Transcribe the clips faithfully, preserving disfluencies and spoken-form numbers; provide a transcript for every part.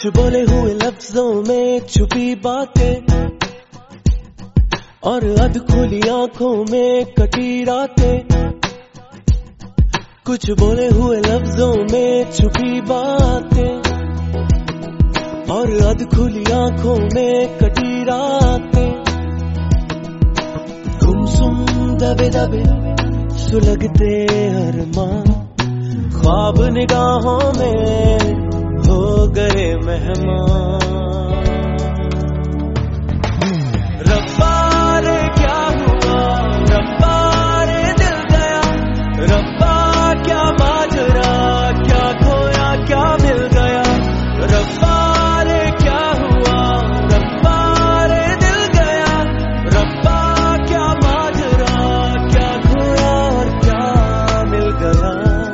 बोले हुए लफ्जों में छुपी बातें और अधखुली आंखों में कटी रातें। कुछ बोले हुए लफ्जों में छुपी बातें और अधखुली आंखों में कटी रातें। गुमसुम दबे दबे सुलगते अरमां ख्वाब निगाहों में हो गए मेहमान। रब्बा रे क्या हुआ, रब्बा रे दिल गया, रब्बा क्या माजरा, क्या खोया क्या मिल गया। रब्बा रे क्या हुआ, रब्बा रे दिल गया, रब्बा क्या माजरा, क्या खोया और क्या मिल गया।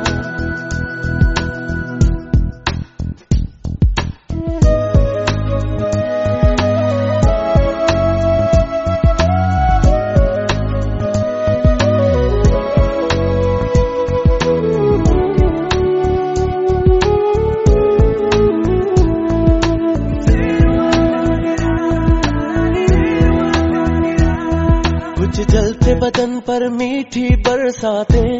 कुछ जलते बदन पर मीठी बरसातें,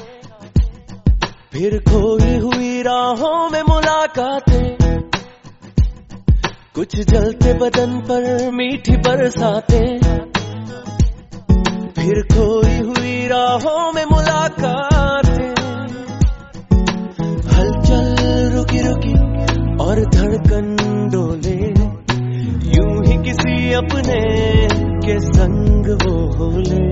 फिर खोई हुई राहों में मुलाकातें। कुछ जलते बदन पर मीठी बरसातें, फिर खोई हुई राहों में मुलाकातें। हलचल रुकी रुकी और धड़कन डोले, यूं ही किसी अपने के संग वो होले।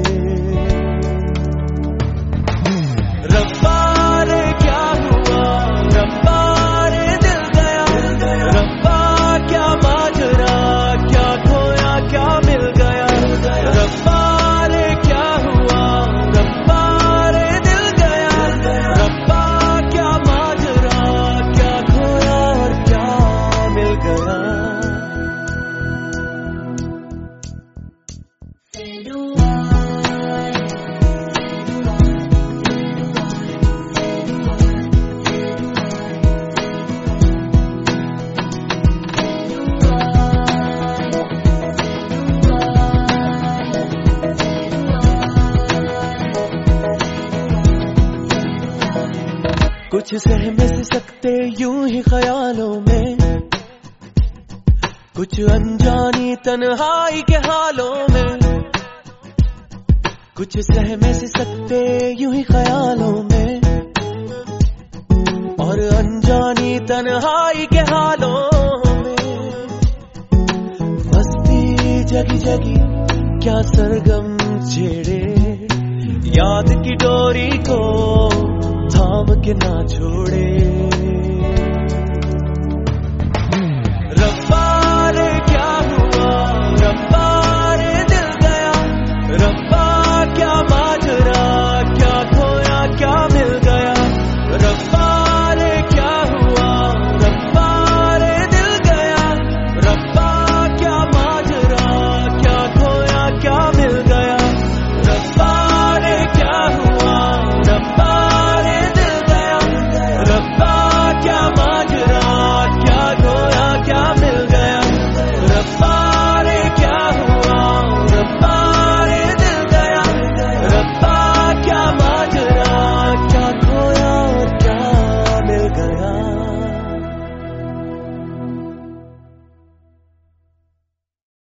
रब्बा रे क्या हुआ, रब्बा रे दिल गया, रब्बा क्या माजरा, क्या खोया क्या मिल गया। रब्बा रे क्या हुआ, रब्बा रे दिल गया, रब्बा क्या माजरा, क्या खोया और क्या मिल गया। कुछ सहमे से सकते यूं ही ख्यालों में, कुछ अनजानी तन्हाई के हालों में। कुछ सहमे से सकते यूं ही ख्यालों में और अनजानी तन्हाई के हालों में। मस्ती जगी जगी क्या सरगम छेड़े, याद की डोरी को थाम के ना छोड़े।